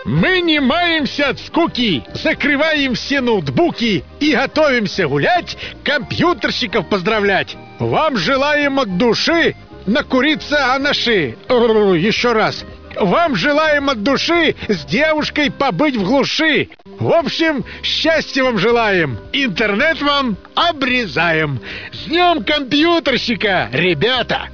Мы не маемся от скуки, закрываем все ноутбуки и готовимся гулять, компьютерщиков поздравлять. Вам желаем от души накуриться анаши. Еще раз. Вам желаем от души с девушкой побыть в глуши. В общем, счастья вам желаем. Интернет вам обрезаем. С днем компьютерщика, ребята!